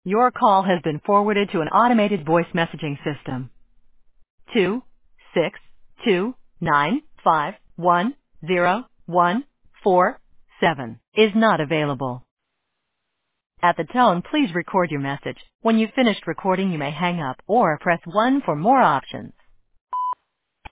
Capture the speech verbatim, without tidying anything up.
Your call has been forwarded to an automated voice messaging system. Two six two nine five one zero one four seven is not available. At the tone, please record your message. When you've finished recording, you may hang up or press one for more options.